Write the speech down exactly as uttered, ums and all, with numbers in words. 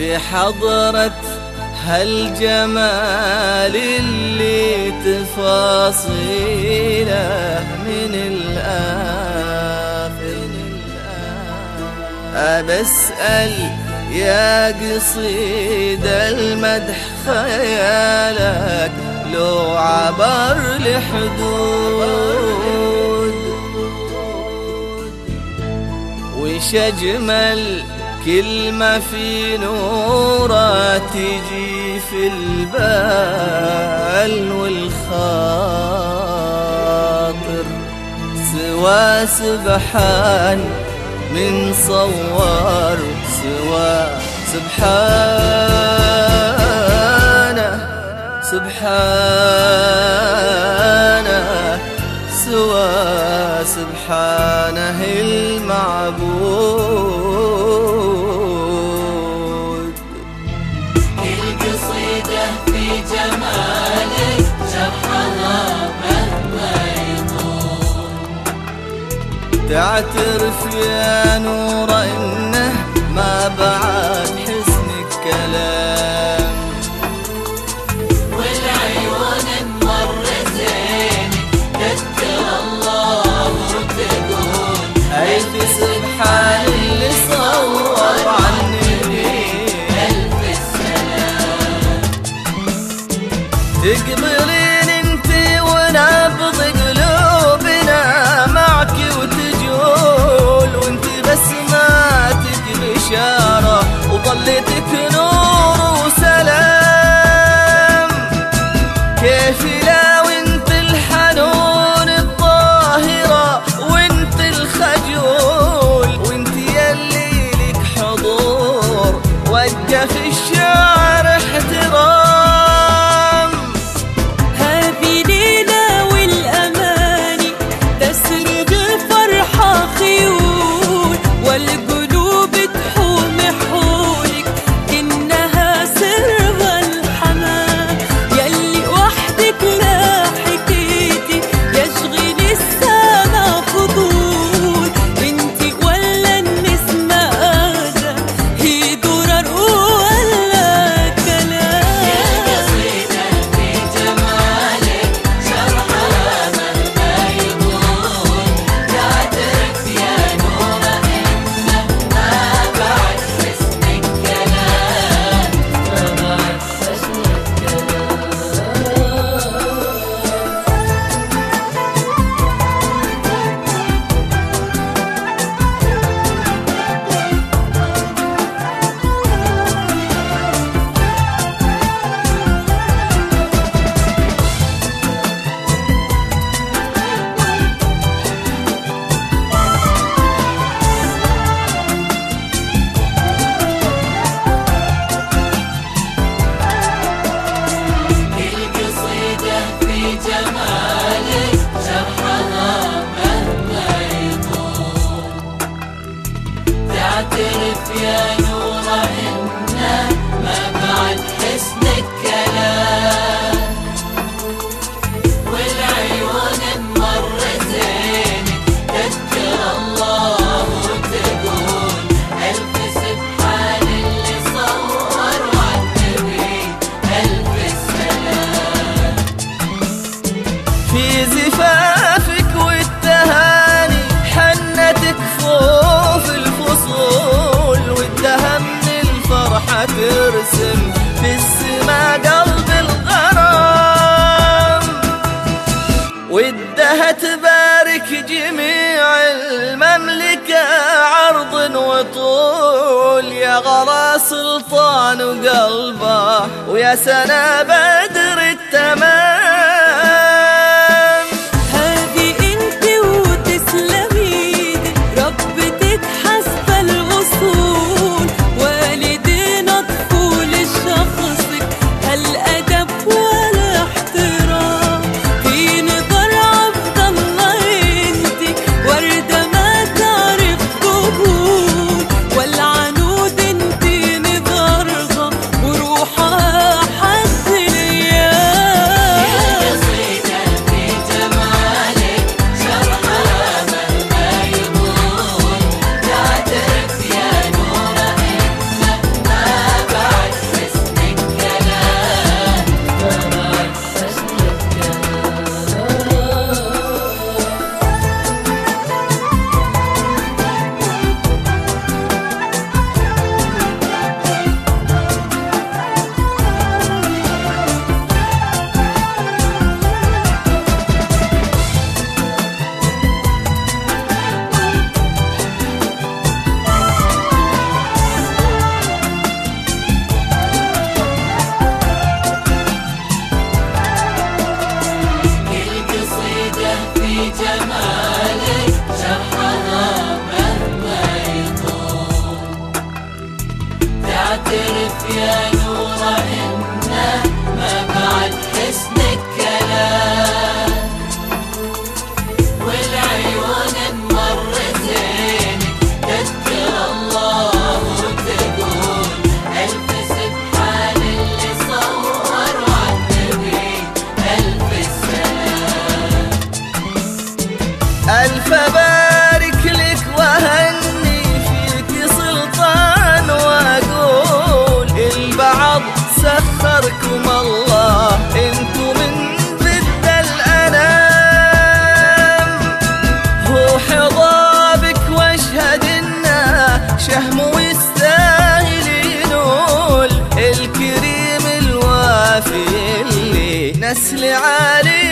في حضرة هالجمال اللي تفاصيله من الآخر. أبسأل يا قصيد المدح خيالك لو عبر الحدود، وش أجمل كلمة في نورة تجي في البال والخاطر، سوى سبحان من صور سوى سبحانه سبحانه سوى سبحانه المعبود. القصيدة في جمالك شرحها مهما يطول، تعترف يا نور إنه ما بعد حسنك كلام، والعيون تمر زينك تذكر الله وتقول ألف سبحان اللي صور عني ألف السلام. تقبلين انتي ونبض قلوبنا معك وتجول، وانتي بسماتك بشارة وظلتك نور وسلام. كيف لا وانت الحنون الطاهرة وانت الخجول، وانت يلي لك حضور وقف الشعر احترام. هذه ليلة والأماني تسرد فرحة خيول، والقلوب تحوم حولك إنها سرها الحمام. يلي وحدك لا حكيتي يشغل السما فضول، انتي ولا النسمة آذى هي درر ولا كلام. القصيدة في جمالك شرحها مهما يطول، تعترف يا نور إنه ما بعد حسنك كلام، ما بعد حسنك كلام. القصيدة في جمالك شرحها مهما يطول، تعترف يا نور إنه ما بعد حسنك كلام، والعيون تمر زينك تذكر الله وتقول ألف سبحان اللي صور عالنبي ألف السلام. في زفافك والتهاني حنتك فوق الفصول، والدهم من الفرحة ترسم في السما قلب الغرام، ودها تبارك جميع المملكة عرض وطول. يا غلا سلطان وقلبه ويا سنا بدر التمام. هذه انت وتسلمي ربتك حسب الأصول، والدينا طفول شخصك هالأدب والاحترام. في نظر عبد الله انت وردة ما تعرف قبول، والعنود انت نظرها وروحها حد الأيام. يا نور إنه ما بعد حسنك كلام، والعيون مرتين تذكر الله وتقول ألف سبحان اللي صور عالنبي ألف سلام. ألف بارك لك وهني فيك سلطان، وأقول البعض سخركم الله انتو من ضد الأنام. هو حضابك واشهد انه شهم ويستاهل ينول الكريم الوافي اللي نسل عالي